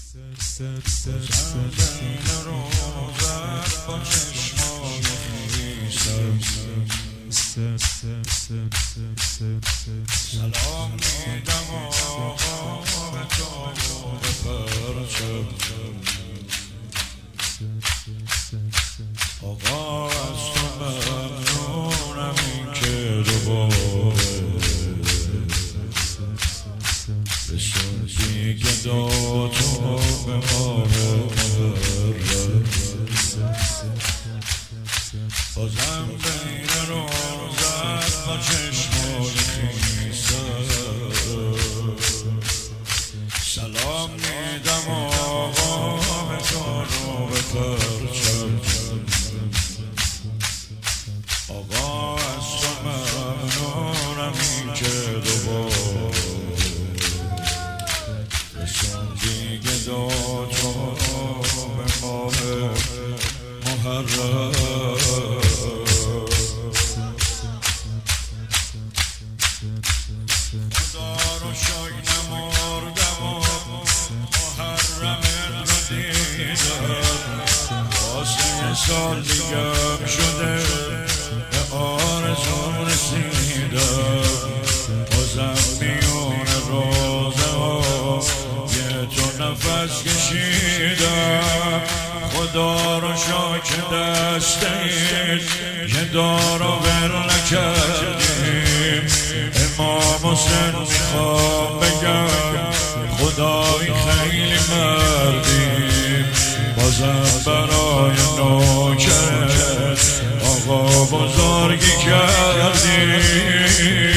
بین روزت با چشمای خیسم سلام میدم آقا به تو و به پرچم آقا از تو ممنونم این که دوباره رسوندی گداتو به ماه محرم بازم بین روزت با چشمای خیسم سلام میدم آقا به تو و به پرچم آقا از تو ممنونم این که دوباره رسوندی گداتو به ماه محرم خدا رو شای نمردم و محرم رو دیدم واسه سال دیگم شده به آرزوم رسیدم بازم میون روزه ها یه تو نفس کشیدم خدا رو شاک دستید یه دار رو ور نکردیم امام حسین میخوام بگم خدایی خیلی مردیم بازم برای نوکرت آقا بزرگی کردیم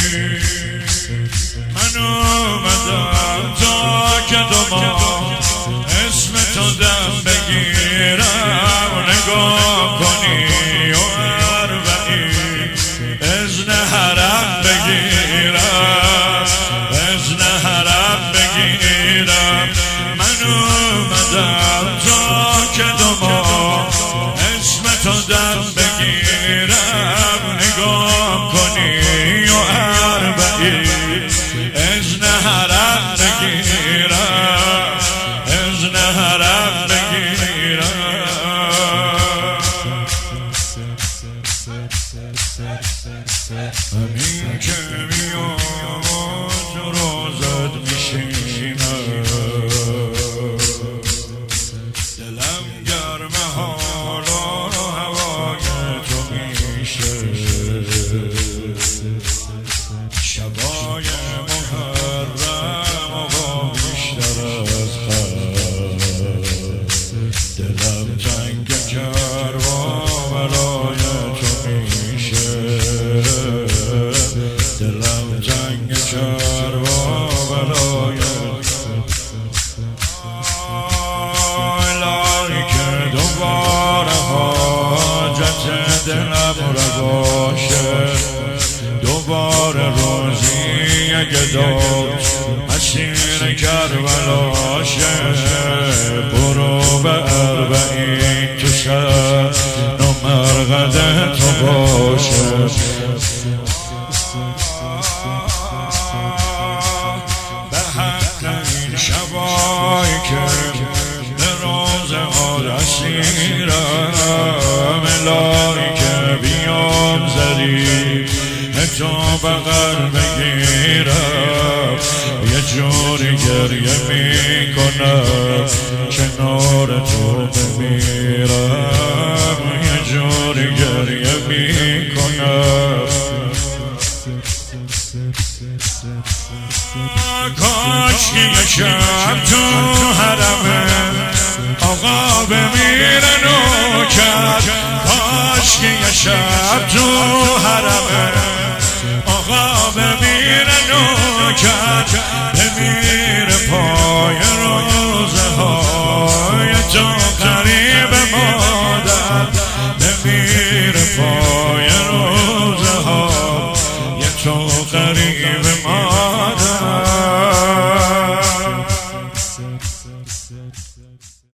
من اومدم تا که دوباره اسم تو دم بگیرم نگاه کنی و اربعین اذن حرم بگیرم اذن حرم بگیرم من اومدم تا که دوباره اسم تو دم بگیرم نگاه کنی و اربعین اذن حرم بگیرم اذن حرم بگیرم همین که میام تو روزت میشینم دلم گرم حالا هوای تو میشه شبای محرم آقا بیشتر از خواهد دلم تنگ کروا برای تو میشه دلم تنگ کروا برای الهی که دوباره حاجت دلم رو باشه دوباره روزی اگه داد مسیر کربلاشه برو به اربعین تو شب و مرقد تو باشه به حق این شبایی که به روز ها رسیدم الهی که بیام زدی تو بغل بگیرم یه جوری گریه میکنم کنار تو بمیرم یه جوری گریه میکنم کاش که یه شب تو حرمه آقا بمیره نوکر کاش که یه شب تو حرمه آقا بمیره نوکر بمیره